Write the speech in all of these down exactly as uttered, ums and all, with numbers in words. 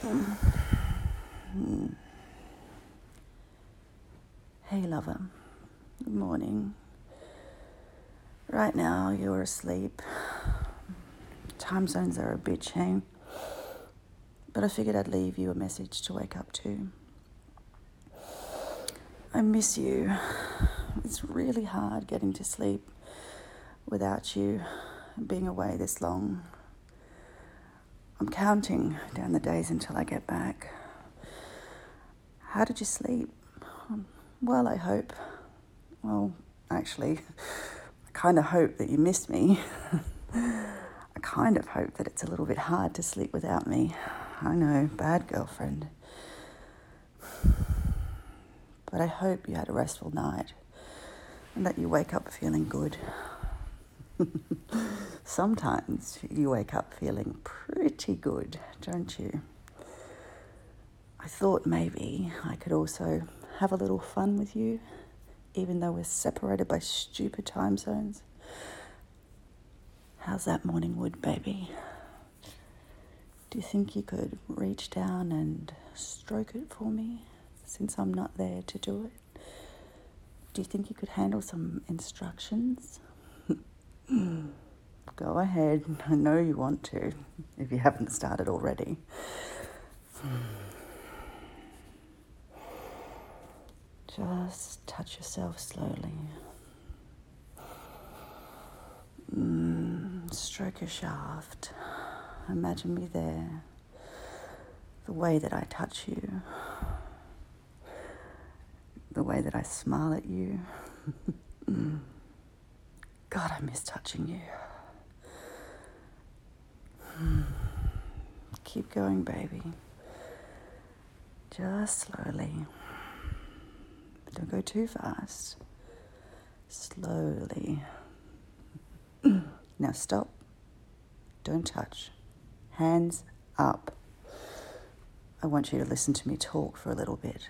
Hey lover, good morning. Right now you're asleep. Time zones are a bitch, hey? But I figured I'd leave you a message to wake up to. I miss you. It's really hard getting to sleep without you being away this long. I'm counting down the days until I get back. How did you sleep? Well, I hope. Well, actually, I kind of hope that you missed me. I kind of hope that it's a little bit hard to sleep without me. I know, bad girlfriend. But I hope you had a restful night and that you wake up feeling good. Sometimes you wake up feeling pretty good, don't you? I thought maybe I could also have a little fun with you, even though we're separated by stupid time zones. How's that morning wood, baby? Do you think you could reach down and stroke it for me, since I'm not there to do it? Do you think you could handle some instructions? Go ahead. I know you want to, if you haven't started already. Just touch yourself slowly. Mm, stroke your shaft. Imagine me there. The way that I touch you. The way that I smile at you. God, I miss touching you. Keep going, baby. Just slowly. Don't go too fast. Slowly. Now stop. Don't touch. Hands up. I want you to listen to me talk for a little bit.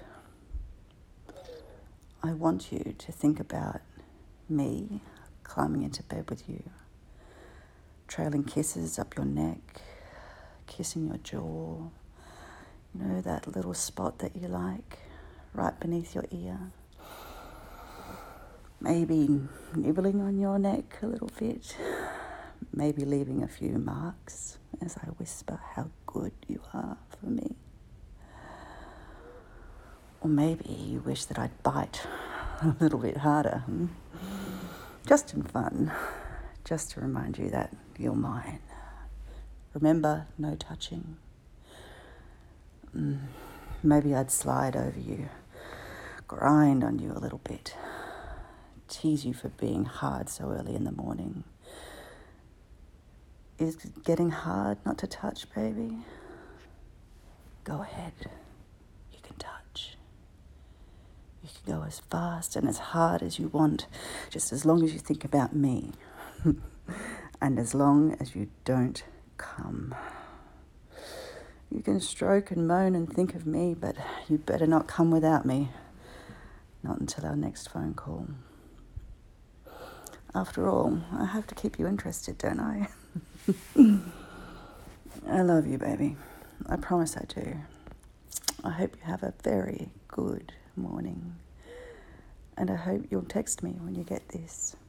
I want you to think about me climbing into bed with you, trailing kisses up your neck, kissing your jaw, you know, that little spot that you like, right beneath your ear. Maybe nibbling on your neck a little bit, maybe leaving a few marks as I whisper how good you are for me. Or maybe you wish that I'd bite a little bit harder, hmm? Just in fun, just to remind you that you're mine. Remember, no touching. Mm, maybe I'd slide over you, grind on you a little bit, tease you for being hard so early in the morning. Is it getting hard not to touch, baby? Go ahead. You can touch. You can go as fast and as hard as you want, just as long as you think about me. And as long as you don't come. You can stroke and moan and think of me, but you better not come without me. Not until our next phone call. After all, I have to keep you interested, don't I? I love you, baby. I promise I do. I hope you have a very good morning. And I hope you'll text me when you get this.